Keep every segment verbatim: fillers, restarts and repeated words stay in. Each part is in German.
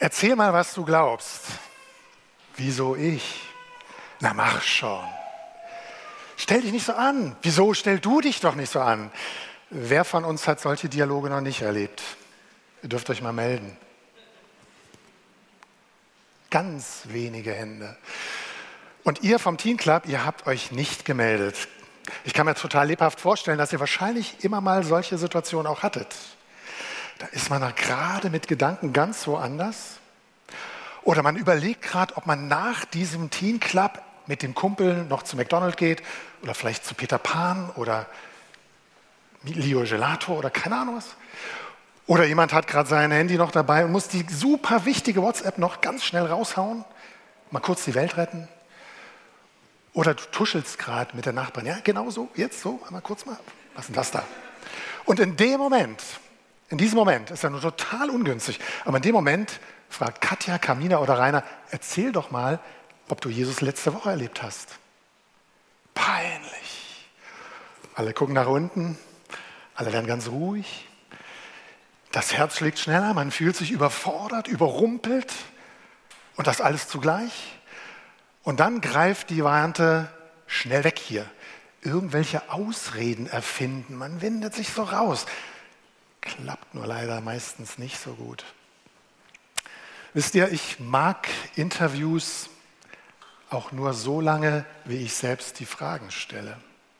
Erzähl mal, was du glaubst. Wieso ich? Na mach schon. Stell dich nicht so an. Wieso stell du dich doch nicht so an? Wer von uns hat solche Dialoge noch nicht erlebt? Ihr dürft euch mal melden. Ganz wenige Hände. Und ihr vom Teen Club, ihr habt euch nicht gemeldet. Ich kann mir total lebhaft vorstellen, dass ihr wahrscheinlich immer mal solche Situationen auch hattet. Da ist man noch gerade mit Gedanken ganz woanders. Oder man überlegt gerade, ob man nach diesem Teen Club mit dem Kumpel noch zu McDonald's geht oder vielleicht zu Peter Pan oder Lio Gelato oder keine Ahnung was. Oder jemand hat gerade sein Handy noch dabei und muss die super wichtige WhatsApp noch ganz schnell raushauen, mal kurz die Welt retten. Oder du tuschelst gerade mit der Nachbarin. Ja, genau so, jetzt so, einmal kurz mal. Was ist denn das da? Und in dem Moment, in diesem Moment, ist ja nur total ungünstig, aber in dem Moment fragt Katja, Kamina oder Rainer, erzähl doch mal, ob du Jesus letzte Woche erlebt hast. Peinlich. Alle gucken nach unten, alle werden ganz ruhig. Das Herz schlägt schneller, man fühlt sich überfordert, überrumpelt und das alles zugleich. Und dann greift die Variante, schnell weg hier. Irgendwelche Ausreden erfinden, man windet sich so raus. Klappt nur leider meistens nicht so gut. Wisst ihr, ich mag Interviews auch nur so lange, wie ich selbst die Fragen stelle.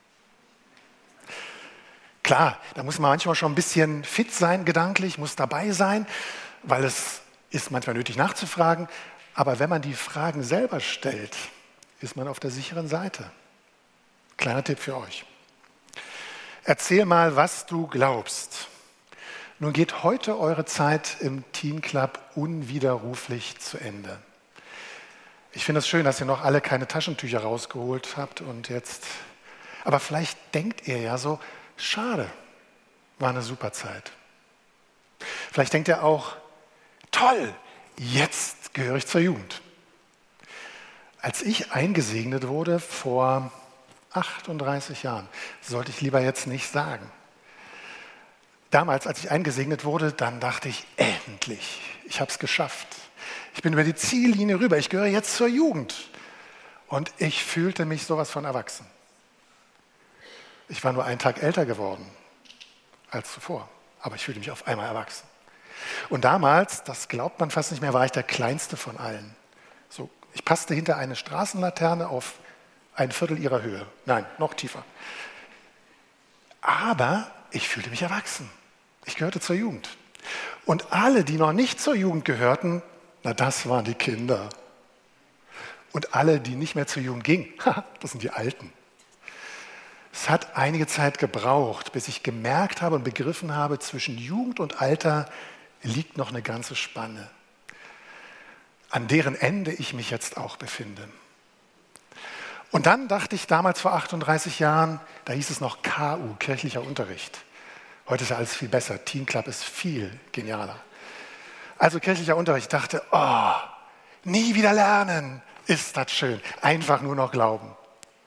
Klar, da muss man manchmal schon ein bisschen fit sein, gedanklich, muss dabei sein, weil es ist manchmal nötig nachzufragen. Aber wenn man die Fragen selber stellt, ist man auf der sicheren Seite. Kleiner Tipp für euch. Erzähl mal, was du glaubst. Nun geht heute eure Zeit im Teen Club unwiderruflich zu Ende. Ich finde es schön, dass ihr noch alle keine Taschentücher rausgeholt habt und jetzt. Aber vielleicht denkt ihr ja so, schade, war eine super Zeit. Vielleicht denkt ihr auch, toll, jetzt gehöre ich zur Jugend. Als ich eingesegnet wurde vor achtunddreißig Jahren, sollte ich lieber jetzt nicht sagen. Damals, als ich eingesegnet wurde, dann dachte ich, endlich, ich habe es geschafft. Ich bin über die Ziellinie rüber, ich gehöre jetzt zur Jugend. Und ich fühlte mich sowas von erwachsen. Ich war nur einen Tag älter geworden als zuvor, aber ich fühlte mich auf einmal erwachsen. Und damals, das glaubt man fast nicht mehr, war ich der Kleinste von allen. So, ich passte hinter eine Straßenlaterne auf ein Viertel ihrer Höhe. Nein, noch tiefer. Aber ich fühlte mich erwachsen. Ich gehörte zur Jugend. Und alle, die noch nicht zur Jugend gehörten, na, das waren die Kinder. Und alle, die nicht mehr zur Jugend gingen, das sind die Alten. Es hat einige Zeit gebraucht, bis ich gemerkt habe und begriffen habe, zwischen Jugend und Alter liegt noch eine ganze Spanne, an deren Ende ich mich jetzt auch befinde. Und dann dachte ich damals vor achtunddreißig Jahren, da hieß es noch K U, kirchlicher Unterricht. Heute ist ja alles viel besser, Teen Club ist viel genialer. Also kirchlicher Unterricht, ich dachte, oh, nie wieder lernen, ist das schön, einfach nur noch glauben.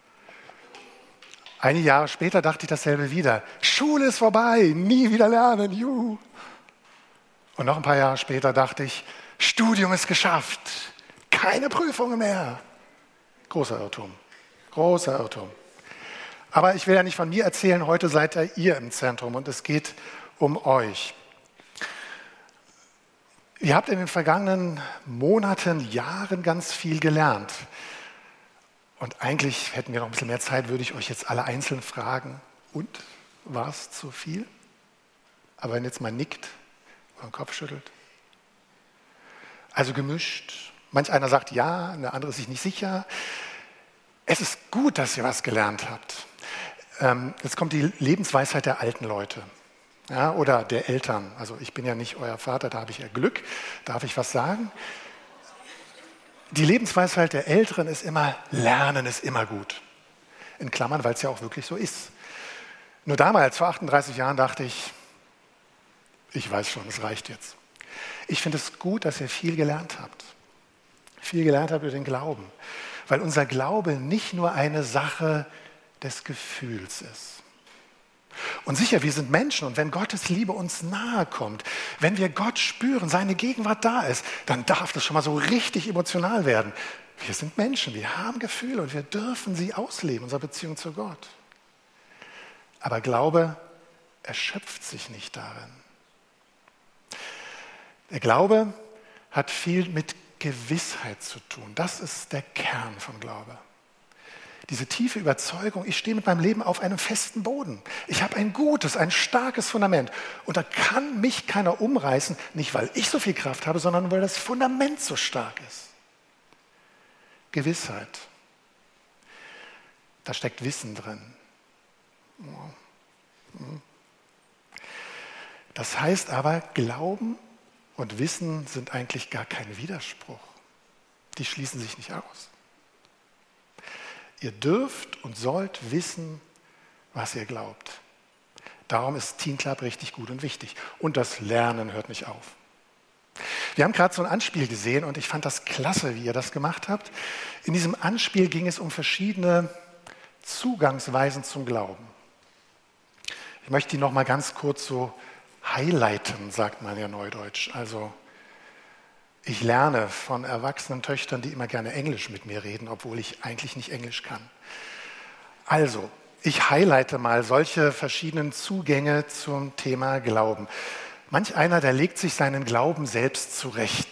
Einige Jahre später dachte ich dasselbe wieder, Schule ist vorbei, nie wieder lernen, juhu. Und noch ein paar Jahre später dachte ich, Studium ist geschafft, keine Prüfungen mehr. Großer Irrtum, großer Irrtum. Aber ich will ja nicht von mir erzählen, heute seid ja ihr im Zentrum und es geht um euch. Ihr habt in den vergangenen Monaten, Jahren ganz viel gelernt. Und eigentlich hätten wir noch ein bisschen mehr Zeit, würde ich euch jetzt alle einzeln fragen. Und, war es zu viel? Aber wenn jetzt mal nickt oder den Kopf schüttelt. Also gemischt. Manch einer sagt ja, der andere ist sich nicht sicher. Es ist gut, dass ihr was gelernt habt. Ähm, jetzt kommt die Lebensweisheit der alten Leute, ja, oder der Eltern. Also ich bin ja nicht euer Vater, da habe ich ja Glück. Darf ich was sagen? Die Lebensweisheit der Älteren ist immer, Lernen ist immer gut. In Klammern, weil es ja auch wirklich so ist. Nur damals, vor achtunddreißig Jahren, dachte ich, ich weiß schon, es reicht jetzt. Ich finde es gut, dass ihr viel gelernt habt. Viel gelernt habt über den Glauben. Weil unser Glaube nicht nur eine Sache des Gefühls ist. Und sicher, wir sind Menschen und wenn Gottes Liebe uns nahe kommt, wenn wir Gott spüren, seine Gegenwart da ist, dann darf das schon mal so richtig emotional werden. Wir sind Menschen, wir haben Gefühle und wir dürfen sie ausleben, unsere Beziehung zu Gott. Aber Glaube erschöpft sich nicht darin. Der Glaube hat viel mit Gewissheit zu tun. Das ist der Kern von Glaube. Diese tiefe Überzeugung, ich stehe mit meinem Leben auf einem festen Boden. Ich habe ein gutes, ein starkes Fundament. Und da kann mich keiner umreißen, nicht weil ich so viel Kraft habe, sondern weil das Fundament so stark ist. Gewissheit. Da steckt Wissen drin. Das heißt aber, Glauben und Wissen sind eigentlich gar kein Widerspruch. Die schließen sich nicht aus. Ihr dürft und sollt wissen, was ihr glaubt. Darum ist Teen Club richtig gut und wichtig. Und das Lernen hört nicht auf. Wir haben gerade so ein Anspiel gesehen und ich fand das klasse, wie ihr das gemacht habt. In diesem Anspiel ging es um verschiedene Zugangsweisen zum Glauben. Ich möchte die noch mal ganz kurz so highlighten, sagt man ja neudeutsch. Also ich lerne von erwachsenen Töchtern, die immer gerne Englisch mit mir reden, obwohl ich eigentlich nicht Englisch kann. Also, ich highlighte mal solche verschiedenen Zugänge zum Thema Glauben. Manch einer, der legt sich seinen Glauben selbst zurecht.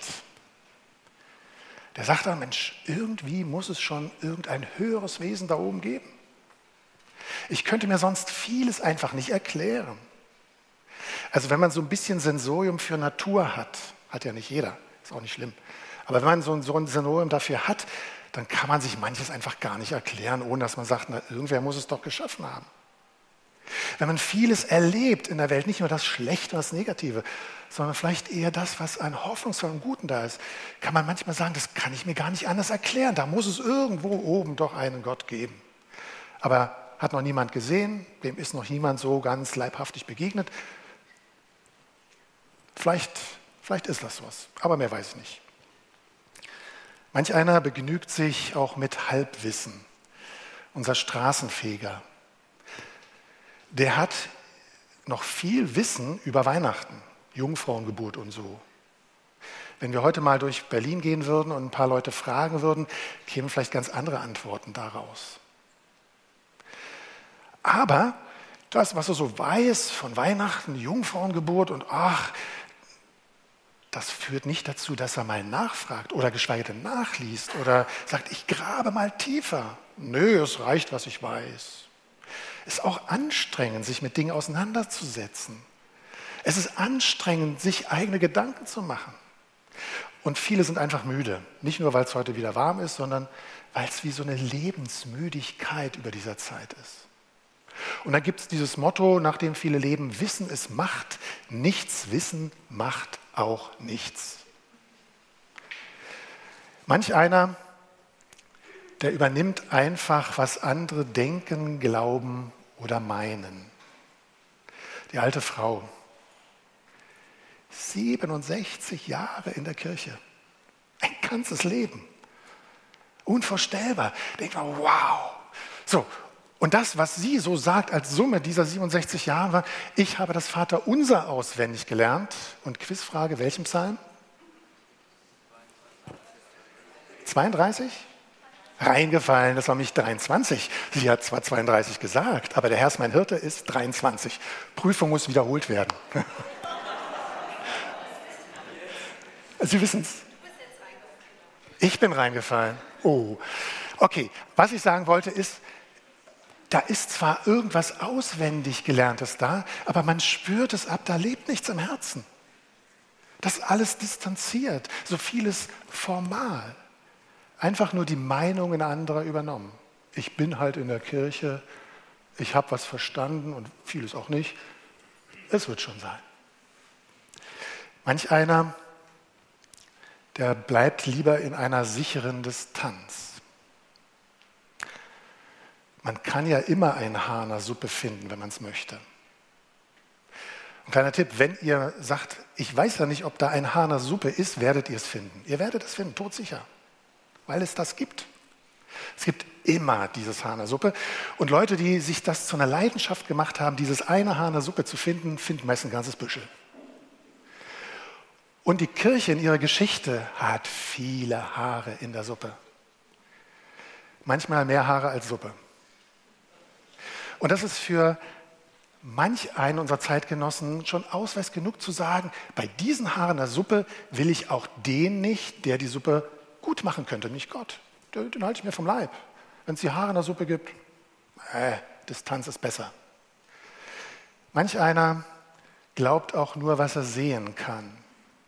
Der sagt dann, Mensch, irgendwie muss es schon irgendein höheres Wesen da oben geben. Ich könnte mir sonst vieles einfach nicht erklären. Also wenn man so ein bisschen Sensorium für Natur hat, hat ja nicht jeder, ist auch nicht schlimm. Aber wenn man so ein, so ein Sensorium dafür hat, dann kann man sich manches einfach gar nicht erklären, ohne dass man sagt, na, irgendwer muss es doch geschaffen haben. Wenn man vieles erlebt in der Welt, nicht nur das Schlechte und das Negative, sondern vielleicht eher das, was an hoffnungsvollem Guten da ist, kann man manchmal sagen, das kann ich mir gar nicht anders erklären. Da muss es irgendwo oben doch einen Gott geben. Aber hat noch niemand gesehen, dem ist noch niemand so ganz leibhaftig begegnet. Vielleicht, vielleicht ist das was, aber mehr weiß ich nicht. Manch einer begnügt sich auch mit Halbwissen. Unser Straßenfeger, der hat noch viel Wissen über Weihnachten, Jungfrauengeburt und so. Wenn wir heute mal durch Berlin gehen würden und ein paar Leute fragen würden, kämen vielleicht ganz andere Antworten daraus. Aber das, was er so weiß von Weihnachten, Jungfrauengeburt und ach, das führt nicht dazu, dass er mal nachfragt oder geschweige denn nachliest oder sagt, ich grabe mal tiefer. Nö, es reicht, was ich weiß. Es ist auch anstrengend, sich mit Dingen auseinanderzusetzen. Es ist anstrengend, sich eigene Gedanken zu machen. Und viele sind einfach müde. Nicht nur, weil es heute wieder warm ist, sondern weil es wie so eine Lebensmüdigkeit über dieser Zeit ist. Und dann gibt es dieses Motto, nach dem viele leben, Wissen ist Macht, nichts Wissen macht auch nichts. Manch einer, der übernimmt einfach, was andere denken, glauben oder meinen. Die alte Frau, siebenundsechzig Jahre in der Kirche, ein ganzes Leben, unvorstellbar. Denkt man, wow. So, und das, was sie so sagt als Summe dieser siebenundsechzig Jahre, war, ich habe das Vaterunser auswendig gelernt. Und Quizfrage, welchen Psalm? zweiunddreißig? Reingefallen, das war mich dreiundzwanzig. Sie hat zwar zweiunddreißig gesagt, aber der Herr ist mein Hirte ist dreiundzwanzig. Prüfung muss wiederholt werden. Sie wissen es. Ich bin reingefallen. Oh, okay. Was ich sagen wollte ist, da ist zwar irgendwas auswendig Gelerntes da, aber man spürt es ab, da lebt nichts im Herzen. Das ist alles distanziert, so vieles formal. Einfach nur die Meinungen anderer übernommen. Ich bin halt in der Kirche, ich habe was verstanden und vieles auch nicht. Es wird schon sein. Manch einer, der bleibt lieber in einer sicheren Distanz. Man kann ja immer ein Haar in der Suppe finden, wenn man es möchte. Ein kleiner Tipp, wenn ihr sagt, ich weiß ja nicht, ob da ein Haar in der Suppe ist, werdet ihr es finden. Ihr werdet es finden, todsicher, weil es das gibt. Es gibt immer dieses Haar in der Suppe. Und Leute, die sich das zu einer Leidenschaft gemacht haben, dieses eine Haar in der Suppe zu finden, finden meist ein ganzes Büschel. Und die Kirche in ihrer Geschichte hat viele Haare in der Suppe. Manchmal mehr Haare als Suppe. Und das ist für manch einen unserer Zeitgenossen schon Ausweis genug zu sagen, bei diesen Haaren in der Suppe will ich auch den nicht, der die Suppe gut machen könnte, nicht Gott. Den, den halte ich mir vom Leib. Wenn es die Haare in der Suppe gibt, äh, Distanz ist besser. Manch einer glaubt auch nur, was er sehen kann.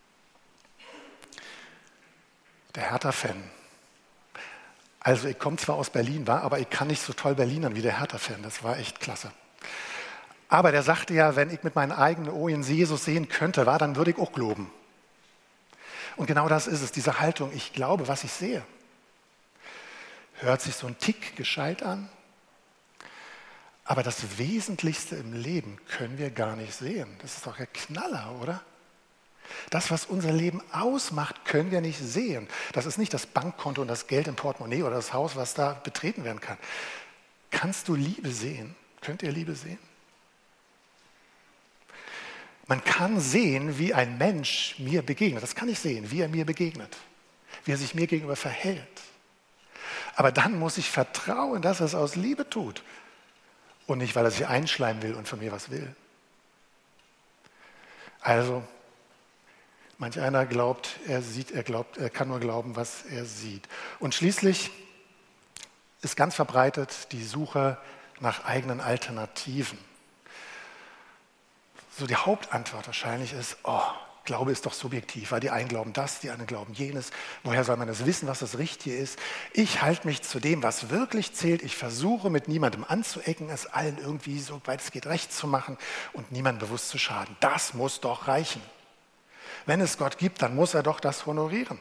Der Hertha-Fan. Also ich komme zwar aus Berlin, war, aber ich kann nicht so toll Berlinern wie der Hertha-Fan. Das war echt klasse. Aber der sagte ja, wenn ich mit meinen eigenen Augen Jesus sehen könnte, war, dann würde ich auch glauben. Und genau das ist es, diese Haltung, ich glaube, was ich sehe. Hört sich so ein Tick gescheit an, aber das Wesentlichste im Leben können wir gar nicht sehen. Das ist doch ein Knaller, oder? Das, was unser Leben ausmacht, können wir nicht sehen. Das ist nicht das Bankkonto und das Geld im Portemonnaie oder das Haus, was da betreten werden kann. Kannst du Liebe sehen? Könnt ihr Liebe sehen? Man kann sehen, wie ein Mensch mir begegnet. Das kann ich sehen, wie er mir begegnet, wie er sich mir gegenüber verhält. Aber dann muss ich vertrauen, dass er es aus Liebe tut und nicht, weil er sich einschleimen will und von mir was will. Also, manch einer glaubt, er sieht, er glaubt, er kann nur glauben, was er sieht. Und schließlich ist ganz verbreitet die Suche nach eigenen Alternativen. So die Hauptantwort wahrscheinlich ist, oh, Glaube ist doch subjektiv, weil die einen glauben das, die anderen glauben jenes. Woher soll man das wissen, was das Richtige ist? Ich halte mich zu dem, was wirklich zählt. Ich versuche mit niemandem anzuecken, es allen irgendwie so weit es geht recht zu machen und niemandem bewusst zu schaden. Das muss doch reichen. Wenn es Gott gibt, dann muss er doch das honorieren.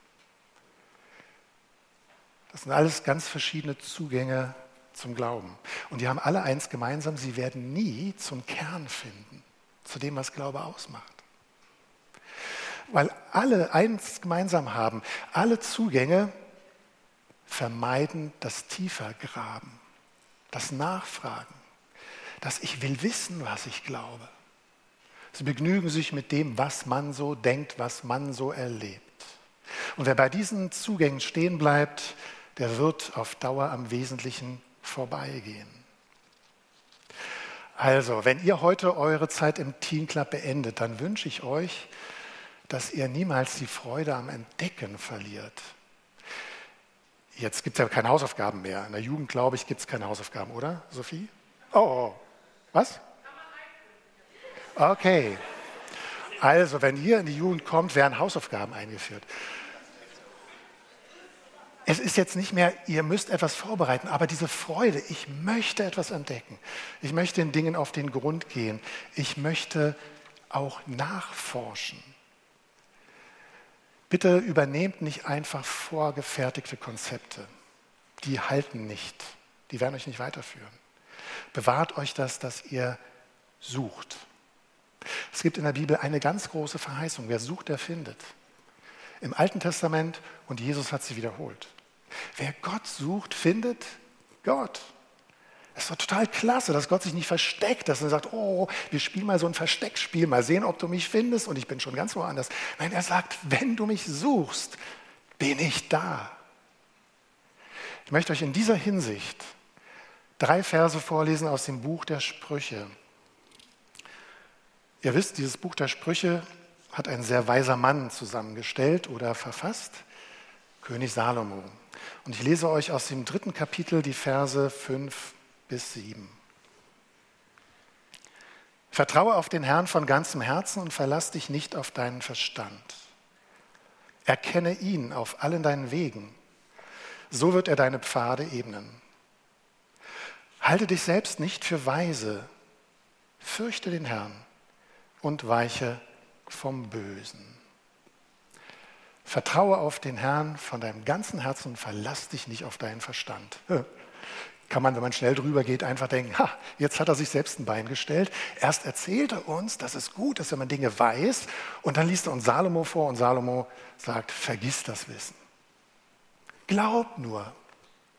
Das sind alles ganz verschiedene Zugänge zum Glauben. Und die haben alle eins gemeinsam, sie werden nie zum Kern finden, zu dem, was Glaube ausmacht. Weil alle eins gemeinsam haben, alle Zugänge vermeiden das Tiefergraben, das Nachfragen, das Ich will wissen, was ich glaube. Sie begnügen sich mit dem, was man so denkt, was man so erlebt. Und wer bei diesen Zugängen stehen bleibt, der wird auf Dauer am Wesentlichen vorbeigehen. Also, wenn ihr heute eure Zeit im Teen Club beendet, dann wünsche ich euch, dass ihr niemals die Freude am Entdecken verliert. Jetzt gibt es ja keine Hausaufgaben mehr. In der Jugend, glaube ich, gibt es keine Hausaufgaben, oder, Sophie? Oh, oh. Was? Okay. Also, wenn ihr in die Jugend kommt, werden Hausaufgaben eingeführt. Es ist jetzt nicht mehr, ihr müsst etwas vorbereiten, aber diese Freude, ich möchte etwas entdecken. Ich möchte den Dingen auf den Grund gehen. Ich möchte auch nachforschen. Bitte übernehmt nicht einfach vorgefertigte Konzepte. Die halten nicht. Die werden euch nicht weiterführen. Bewahrt euch das, dass ihr sucht. Es gibt in der Bibel eine ganz große Verheißung. Wer sucht, der findet. Im Alten Testament, und Jesus hat sie wiederholt. Wer Gott sucht, findet Gott. Es ist doch total klasse, dass Gott sich nicht versteckt, dass er sagt, oh, wir spielen mal so ein Versteckspiel, mal sehen, ob du mich findest und ich bin schon ganz woanders. Nein, er sagt, wenn du mich suchst, bin ich da. Ich möchte euch in dieser Hinsicht drei Verse vorlesen aus dem Buch der Sprüche. Ihr wisst, dieses Buch der Sprüche hat ein sehr weiser Mann zusammengestellt oder verfasst, König Salomo. Und ich lese euch aus dem dritten Kapitel die Verse fünf bis sieben. Vertraue auf den Herrn von ganzem Herzen und verlass dich nicht auf deinen Verstand. Erkenne ihn auf allen deinen Wegen, so wird er deine Pfade ebnen. Halte dich selbst nicht für weise, fürchte den Herrn und weiche vom Bösen. Vertraue auf den Herrn von deinem ganzen Herzen und verlass dich nicht auf deinen Verstand. Kann man, wenn man schnell drüber geht, einfach denken, ha, jetzt hat er sich selbst ein Bein gestellt. Erst erzählt er uns, dass es gut ist, wenn man Dinge weiß. Und dann liest er uns Salomo vor und Salomo sagt, vergiss das Wissen. Glaub nur,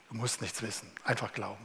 Du musst nichts wissen, einfach glauben.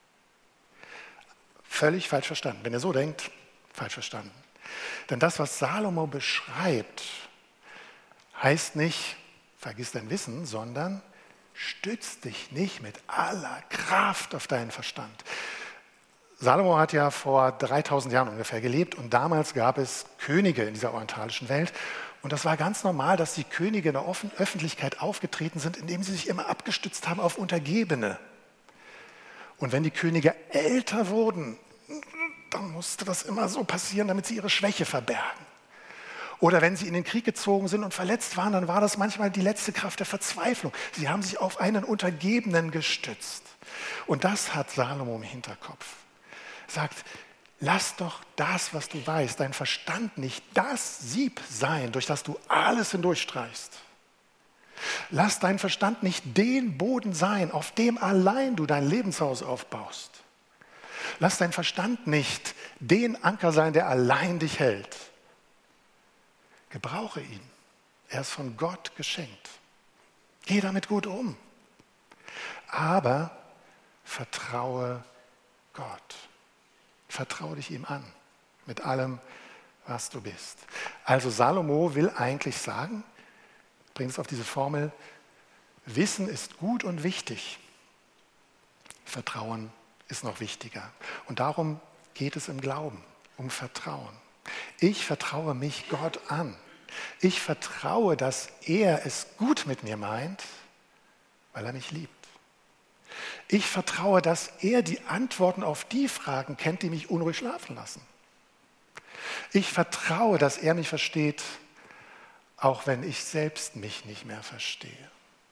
Völlig falsch verstanden. Wenn ihr so denkt, falsch verstanden. Denn das, was Salomo beschreibt, heißt nicht, vergiss dein Wissen, sondern stütz dich nicht mit aller Kraft auf deinen Verstand. Salomo hat ja vor dreitausend Jahren ungefähr gelebt und damals gab es Könige in dieser orientalischen Welt. Und das war ganz normal, dass die Könige in der Öffentlichkeit aufgetreten sind, indem sie sich immer abgestützt haben auf Untergebene. Und wenn die Könige älter wurden, dann musste das immer so passieren, damit sie ihre Schwäche verbergen. Oder wenn sie in den Krieg gezogen sind und verletzt waren, dann war das manchmal die letzte Kraft der Verzweiflung. Sie haben sich auf einen Untergebenen gestützt. Und das hat Salomo im Hinterkopf. Er sagt, lass doch das, was du weißt, dein Verstand nicht das Sieb sein, durch das du alles hindurchstreichst. Lass dein Verstand nicht den Boden sein, auf dem allein du dein Lebenshaus aufbaust. Lass dein Verstand nicht den Anker sein, der allein dich hält. Gebrauche ihn. Er ist von Gott geschenkt. Geh damit gut um. Aber vertraue Gott. Vertraue dich ihm an. Mit allem, was du bist. Also Salomo will eigentlich sagen, bringt es auf diese Formel, Wissen ist gut und wichtig. Vertrauen ist noch wichtiger. Und darum geht es im Glauben, um Vertrauen. Ich vertraue mich Gott an. Ich vertraue, dass er es gut mit mir meint, weil er mich liebt. Ich vertraue, dass er die Antworten auf die Fragen kennt, die mich unruhig schlafen lassen. Ich vertraue, dass er mich versteht, auch wenn ich selbst mich nicht mehr verstehe.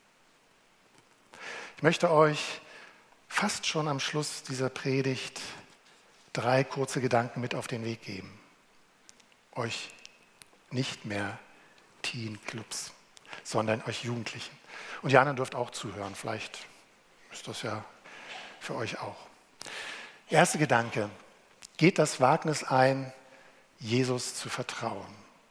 Ich möchte euch fast schon am Schluss dieser Predigt drei kurze Gedanken mit auf den Weg geben. Euch nicht mehr Teen-Clubs, sondern euch Jugendlichen. Und die anderen dürft auch zuhören, vielleicht ist das ja für euch auch. Erster Gedanke, geht das Wagnis ein, Jesus zu vertrauen.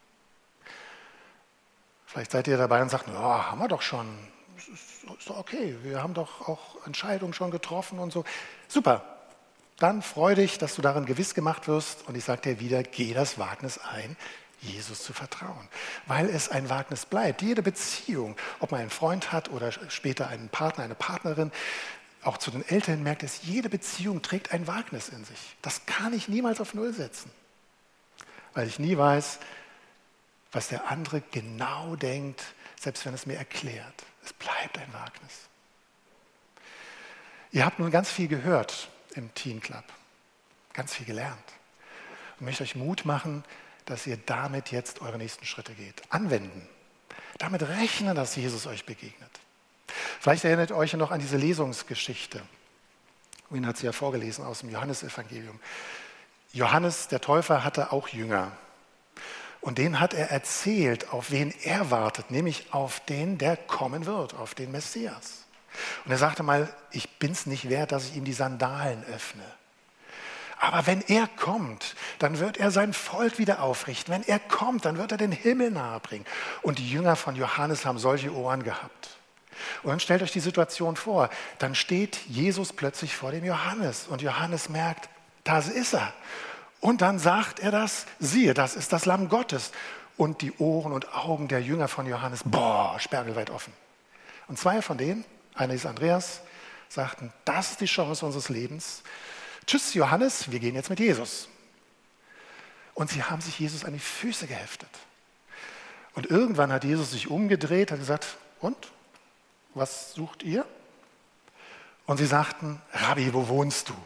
Vielleicht seid ihr dabei und sagt, ja, haben wir doch schon, ist doch okay, wir haben doch auch Entscheidungen schon getroffen und so. Super, dann freu dich, dass du darin gewiss gemacht wirst und ich sage dir wieder, geh das Wagnis ein, Jesus zu vertrauen, weil es ein Wagnis bleibt. Jede Beziehung, ob man einen Freund hat oder später einen Partner, eine Partnerin, auch zu den Eltern merkt es, jede Beziehung trägt ein Wagnis in sich. Das kann ich niemals auf Null setzen, weil ich nie weiß, was der andere genau denkt, selbst wenn es mir erklärt. Es bleibt ein Wagnis. Ihr habt nun ganz viel gehört im Teen Club, ganz viel gelernt und möchte euch Mut machen, dass ihr damit jetzt eure nächsten Schritte geht. Anwenden. Damit rechnen, dass Jesus euch begegnet. Vielleicht erinnert ihr euch noch an diese Lesungsgeschichte. Wien hat sie ja vorgelesen aus dem Johannesevangelium. Johannes, der Täufer, hatte auch Jünger. Und denen hat er erzählt, auf wen er wartet, nämlich auf den, der kommen wird, auf den Messias. Und er sagte mal, ich bin es nicht wert, dass ich ihm die Sandalen öffne. Aber wenn er kommt, dann wird er sein Volk wieder aufrichten. Wenn er kommt, dann wird er den Himmel nahebringen. Und die Jünger von Johannes haben solche Ohren gehabt. Und dann stellt euch die Situation vor, dann steht Jesus plötzlich vor dem Johannes und Johannes merkt, das ist er. Und dann sagt er das, siehe, das ist das Lamm Gottes. Und die Ohren und Augen der Jünger von Johannes, boah, sperrangelweit offen. Und zwei von denen, einer ist Andreas, sagten, das ist die Chance unseres Lebens. Tschüss Johannes, wir gehen jetzt mit Jesus. Und sie haben sich Jesus an die Füße geheftet. Und irgendwann hat Jesus sich umgedreht, hat gesagt, und, was sucht ihr? Und sie sagten, Rabbi, wo wohnst du?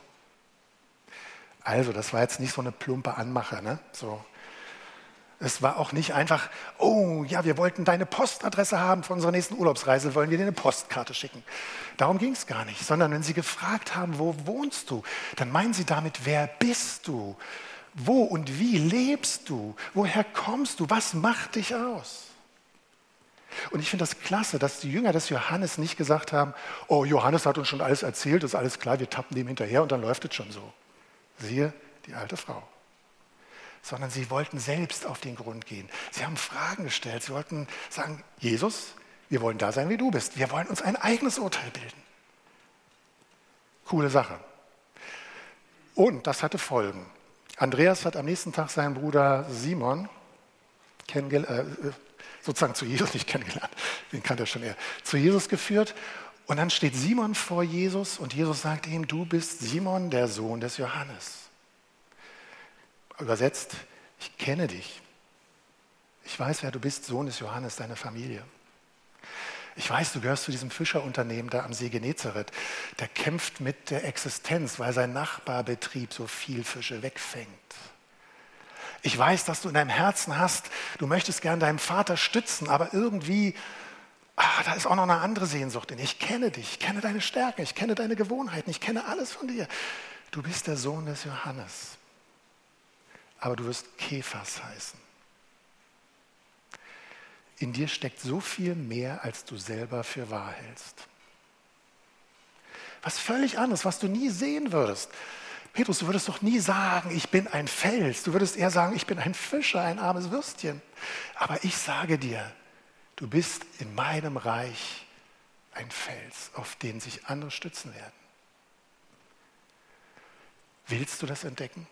Also, das war jetzt nicht so eine plumpe Anmache, ne? So. Es war auch nicht einfach, oh ja, wir wollten deine Postadresse haben für unsere nächsten Urlaubsreise, wollen wir dir eine Postkarte schicken. Darum ging es gar nicht, sondern wenn sie gefragt haben, wo wohnst du, dann meinen sie damit, wer bist du? Wo und wie lebst du? Woher kommst du? Was macht dich aus? Und ich finde das klasse, dass die Jünger des Johannes nicht gesagt haben, oh, Johannes hat uns schon alles erzählt, ist alles klar, wir tappen dem hinterher und dann läuft es schon so. Siehe, die alte Frau. Sondern sie wollten selbst auf den Grund gehen. Sie haben Fragen gestellt. Sie wollten sagen, Jesus, wir wollen da sein, wie du bist. Wir wollen uns ein eigenes Urteil bilden. Coole Sache. Und das hatte Folgen. Andreas hat am nächsten Tag seinen Bruder Simon kennengelernt, äh, sozusagen zu Jesus nicht kennengelernt, den kannte er schon eher, zu Jesus geführt. Und dann steht Simon vor Jesus und Jesus sagt ihm, du bist Simon, der Sohn des Johannes. Übersetzt, ich kenne dich. Ich weiß, wer du bist, Sohn des Johannes, deine Familie. Ich weiß, du gehörst zu diesem Fischerunternehmen da am See Genezareth. Der kämpft mit der Existenz, weil sein Nachbarbetrieb so viel Fische wegfängt. Ich weiß, dass du in deinem Herzen hast, du möchtest gern deinem Vater stützen, aber irgendwie, ah, da ist auch noch eine andere Sehnsucht in dir. Ich kenne dich, ich kenne deine Stärken, ich kenne deine Gewohnheiten, ich kenne alles von dir. Du bist der Sohn des Johannes, aber du wirst Kephas heißen. In dir steckt so viel mehr, als du selber für wahr hältst. Was völlig anderes, was du nie sehen würdest. Petrus, du würdest doch nie sagen, ich bin ein Fels. Du würdest eher sagen, ich bin ein Fischer, ein armes Würstchen. Aber ich sage dir, du bist in meinem Reich ein Fels, auf den sich andere stützen werden. Willst du das entdecken?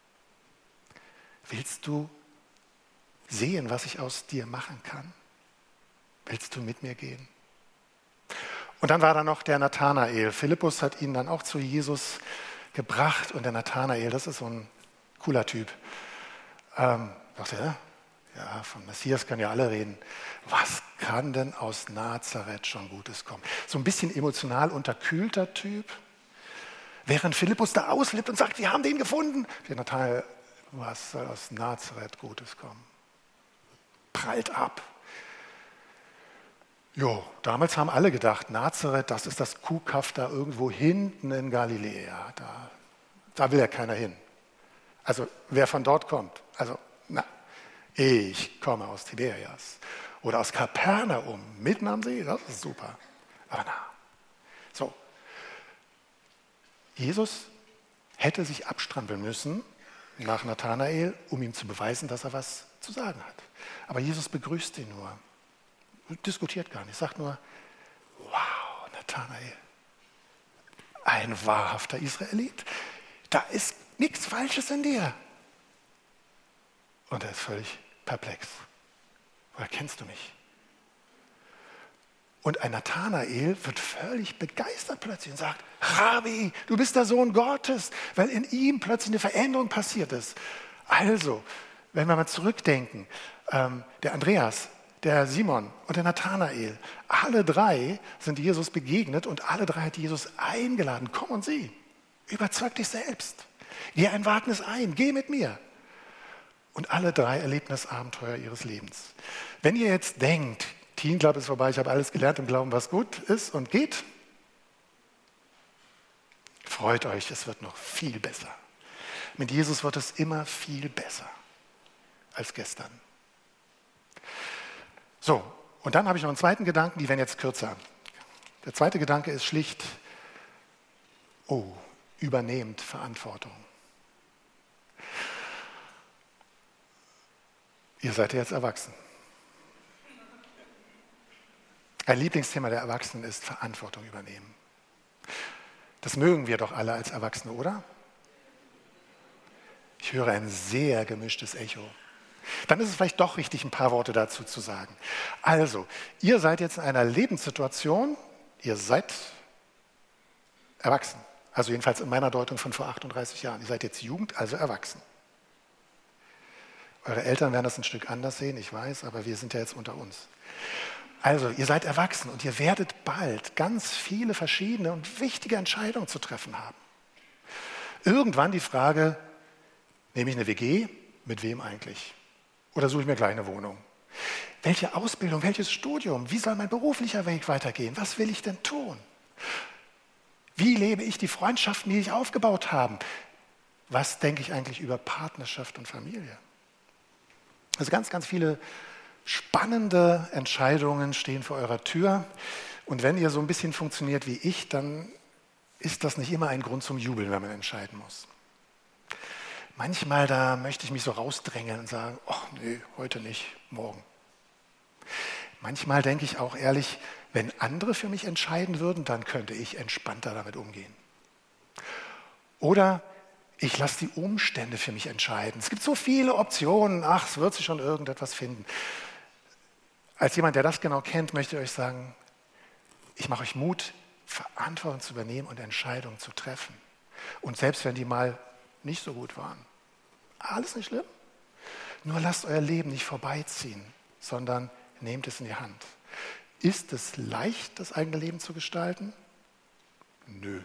Willst du sehen, was ich aus dir machen kann? Willst du mit mir gehen? Und dann war da noch der Nathanael. Philippus hat ihn dann auch zu Jesus gebracht und der Nathanael, das ist so ein cooler Typ. Ähm, dachte er, ja, von Messias kann ja alle reden. Was kann denn aus Nazareth schon Gutes kommen? So ein bisschen emotional unterkühlter Typ. Während Philippus da auslebt und sagt, wir haben den gefunden. Der Nathanael, was soll aus Nazareth Gutes kommen? Prallt ab. Jo, damals haben alle gedacht, Nazareth, das ist das Kuhkaff da irgendwo hinten in Galiläa. Da, da will ja keiner hin. Also wer von dort kommt, also na, ich komme aus Tiberias oder aus Kapernaum, mitten am See, das ist super. Aber na, so. Jesus hätte sich abstrampeln müssen nach Nathanael, um ihm zu beweisen, dass er was zu sagen hat. Aber Jesus begrüßt ihn nur, diskutiert gar nicht, sagt nur, wow, Nathanael, ein wahrhafter Israelit, da ist nichts Falsches in dir. Und er ist völlig perplex. Woher kennst du mich? Und ein Nathanael wird völlig begeistert plötzlich und sagt, Rabbi, du bist der Sohn Gottes, weil in ihm plötzlich eine Veränderung passiert ist. Also, wenn wir mal zurückdenken, ähm, der Andreas, der Simon und der Nathanael, alle drei sind Jesus begegnet und alle drei hat Jesus eingeladen, komm und sieh, überzeug dich selbst, geh ein Wagnis ein, geh mit mir. Und alle drei erlebten das Abenteuer ihres Lebens. Wenn ihr jetzt denkt, Teen Club ist vorbei, ich habe alles gelernt im Glauben, was gut ist und geht, freut euch, es wird noch viel besser. Mit Jesus wird es immer viel besser als gestern. So, und dann habe ich noch einen zweiten Gedanken, die werden jetzt kürzer. Der zweite Gedanke ist schlicht, oh, übernehmt Verantwortung. Ihr seid ja jetzt erwachsen. Ein Lieblingsthema der Erwachsenen ist Verantwortung übernehmen. Das mögen wir doch alle als Erwachsene, oder? Ich höre ein sehr gemischtes Echo. Dann ist es vielleicht doch richtig, ein paar Worte dazu zu sagen. Also, ihr seid jetzt in einer Lebenssituation, ihr seid erwachsen. Also jedenfalls in meiner Deutung von vor achtunddreißig Jahren. Ihr seid jetzt Jugend, also erwachsen. Eure Eltern werden das ein Stück anders sehen, ich weiß, aber wir sind ja jetzt unter uns. Also, ihr seid erwachsen und ihr werdet bald ganz viele verschiedene und wichtige Entscheidungen zu treffen haben. Irgendwann die Frage, nehme ich eine W G? Mit wem eigentlich? Oder suche ich mir gleich eine Wohnung? Welche Ausbildung, welches Studium? Wie soll mein beruflicher Weg weitergehen? Was will ich denn tun? Wie lebe ich die Freundschaften, die ich aufgebaut habe? Was denke ich eigentlich über Partnerschaft und Familie? Also ganz, ganz viele spannende Entscheidungen stehen vor eurer Tür. Und wenn ihr so ein bisschen funktioniert wie ich, dann ist das nicht immer ein Grund zum Jubeln, wenn man entscheiden muss. Manchmal, da möchte ich mich so rausdrängeln und sagen, ach nee, heute nicht, morgen. Manchmal denke ich auch ehrlich, wenn andere für mich entscheiden würden, dann könnte ich entspannter damit umgehen. Oder ich lasse die Umstände für mich entscheiden. Es gibt so viele Optionen, ach, es wird sich schon irgendetwas finden. Als jemand, der das genau kennt, möchte ich euch sagen, ich mache euch Mut, Verantwortung zu übernehmen und Entscheidungen zu treffen. Und selbst wenn die mal nicht so gut waren, alles nicht schlimm. Nur lasst euer Leben nicht vorbeiziehen, sondern nehmt es in die Hand. Ist es leicht, das eigene Leben zu gestalten? Nö.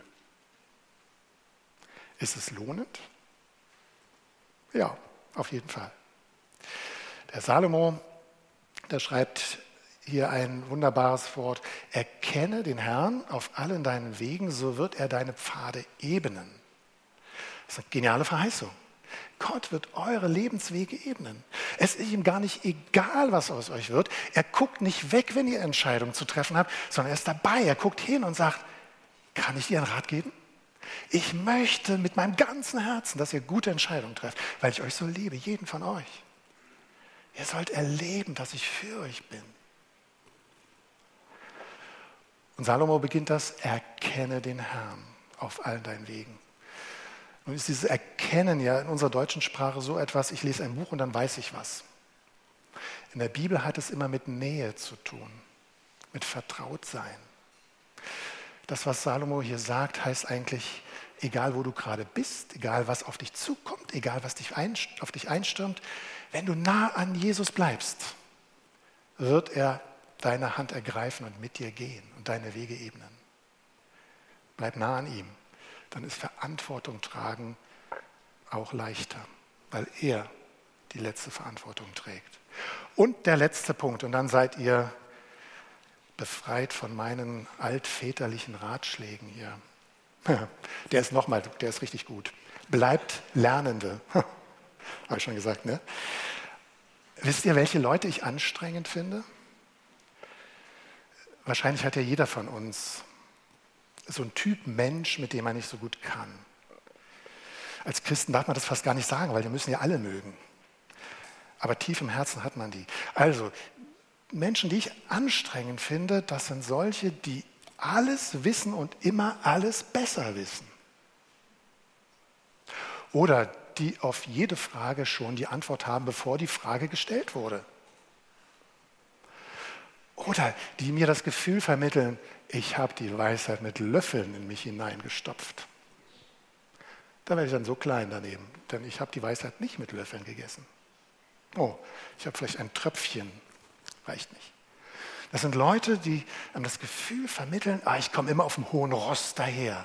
Ist es lohnend? Ja, auf jeden Fall. Der Salomo, der schreibt hier ein wunderbares Wort: Erkenne den Herrn auf allen deinen Wegen, so wird er deine Pfade ebnen. Das ist eine geniale Verheißung. Gott wird eure Lebenswege ebnen. Es ist ihm gar nicht egal, was aus euch wird. Er guckt nicht weg, wenn ihr Entscheidungen zu treffen habt, sondern er ist dabei. Er guckt hin und sagt, kann ich dir einen Rat geben? Ich möchte mit meinem ganzen Herzen, dass ihr gute Entscheidungen trefft, weil ich euch so liebe, jeden von euch. Ihr sollt erleben, dass ich für euch bin. Und Salomo beginnt das: Erkenne den Herrn auf allen deinen Wegen. Nun ist dieses Erkennen ja in unserer deutschen Sprache so etwas, ich lese ein Buch und dann weiß ich was. In der Bibel hat es immer mit Nähe zu tun, mit Vertrautsein. Das, was Salomo hier sagt, heißt eigentlich, egal wo du gerade bist, egal was auf dich zukommt, egal was dich ein, auf dich einstürmt, wenn du nah an Jesus bleibst, wird er deine Hand ergreifen und mit dir gehen und deine Wege ebnen. Bleib nah an ihm. Dann ist Verantwortung tragen auch leichter, weil er die letzte Verantwortung trägt. Und der letzte Punkt, und dann seid ihr befreit von meinen altväterlichen Ratschlägen hier. Der ist nochmal, der ist richtig gut. Bleibt Lernende. Habe ich schon gesagt, ne? Wisst ihr, welche Leute ich anstrengend finde? Wahrscheinlich hat ja jeder von uns so ein Typ Mensch, mit dem man nicht so gut kann. Als Christen darf man das fast gar nicht sagen, weil wir müssen ja alle mögen. Aber tief im Herzen hat man die. Also, Menschen, die ich anstrengend finde, das sind solche, die alles wissen und immer alles besser wissen. Oder die auf jede Frage schon die Antwort haben, bevor die Frage gestellt wurde. Oder die mir das Gefühl vermitteln, ich habe die Weisheit mit Löffeln in mich hineingestopft. Da werde ich dann so klein daneben, denn ich habe die Weisheit nicht mit Löffeln gegessen. Oh, ich habe vielleicht ein Tröpfchen, reicht nicht. Das sind Leute, die einem das Gefühl vermitteln, ah, ich komme immer auf dem hohen Ross daher.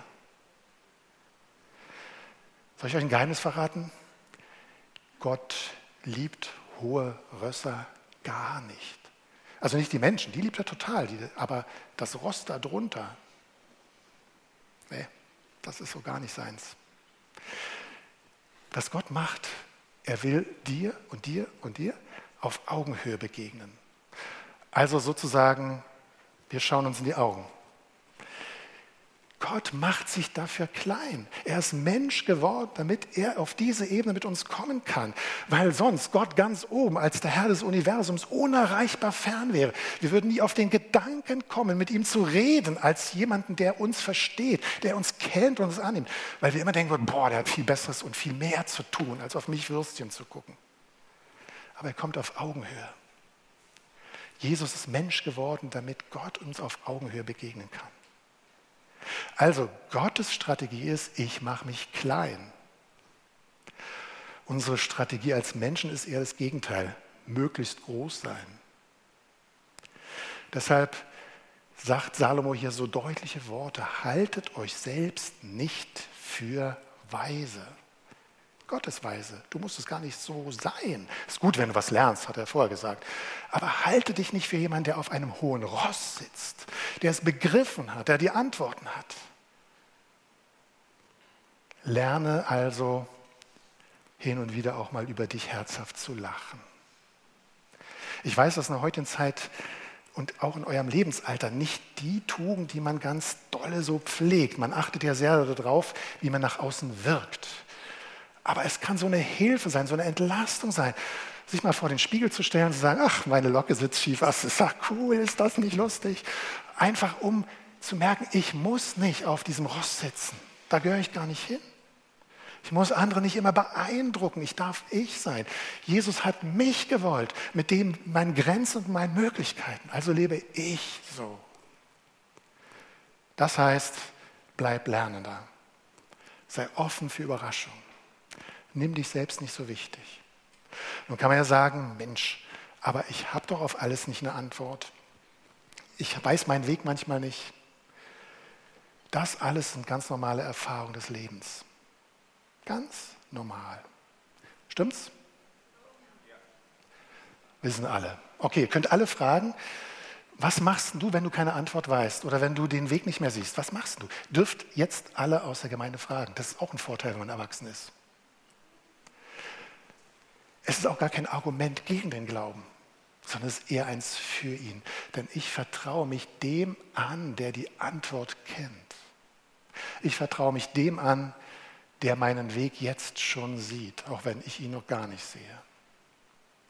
Soll ich euch ein Geheimnis verraten? Gott liebt hohe Rösser gar nicht. Also nicht die Menschen, die liebt er total, die, aber das Ross da drunter, nee, das ist so gar nicht seins. Was Gott macht, er will dir und dir und dir auf Augenhöhe begegnen. Also sozusagen, wir schauen uns in die Augen. Gott macht sich dafür klein. Er ist Mensch geworden, damit er auf diese Ebene mit uns kommen kann. Weil sonst Gott ganz oben als der Herr des Universums unerreichbar fern wäre. Wir würden nie auf den Gedanken kommen, mit ihm zu reden, als jemanden, der uns versteht, der uns kennt und uns annimmt. Weil wir immer denken würden, boah, der hat viel Besseres und viel mehr zu tun, als auf mich Würstchen zu gucken. Aber er kommt auf Augenhöhe. Jesus ist Mensch geworden, damit Gott uns auf Augenhöhe begegnen kann. Also Gottes Strategie ist, ich mache mich klein. Unsere Strategie als Menschen ist eher das Gegenteil, möglichst groß sein. Deshalb sagt Salomo hier so deutliche Worte, haltet euch selbst nicht für weise. Gott ist weise, du musst es gar nicht so sein. Ist gut, wenn du was lernst, hat er vorher gesagt. Aber halte dich nicht für jemanden, der auf einem hohen Ross sitzt, der es begriffen hat, der die Antworten hat. Lerne also hin und wieder auch mal über dich herzhaft zu lachen. Ich weiß, dass in der heutigen Zeit und auch in eurem Lebensalter nicht die Tugend, die man ganz dolle so pflegt. Man achtet ja sehr darauf, wie man nach außen wirkt. Aber es kann so eine Hilfe sein, so eine Entlastung sein, sich mal vor den Spiegel zu stellen und zu sagen, ach, meine Locke sitzt schief, was ist das cool, ist das nicht lustig? Einfach um zu merken, ich muss nicht auf diesem Ross sitzen, da gehöre ich gar nicht hin. Ich muss andere nicht immer beeindrucken. Ich darf ich sein. Jesus hat mich gewollt mit dem meinen Grenzen und meinen Möglichkeiten. Also lebe ich so. Das heißt, bleib Lernender. Sei offen für Überraschung. Nimm dich selbst nicht so wichtig. Nun kann man ja sagen, Mensch, aber ich habe doch auf alles nicht eine Antwort. Ich weiß meinen Weg manchmal nicht. Das alles sind ganz normale Erfahrungen des Lebens. Ganz normal. Stimmt's? Ja. Wissen alle. Okay, ihr könnt alle fragen, was machst du, wenn du keine Antwort weißt oder wenn du den Weg nicht mehr siehst? Was machst du? Dürft jetzt alle aus der Gemeinde fragen. Das ist auch ein Vorteil, wenn man erwachsen ist. Es ist auch gar kein Argument gegen den Glauben, sondern es ist eher eins für ihn. Denn ich vertraue mich dem an, der die Antwort kennt. Ich vertraue mich dem an, der meinen Weg jetzt schon sieht, auch wenn ich ihn noch gar nicht sehe.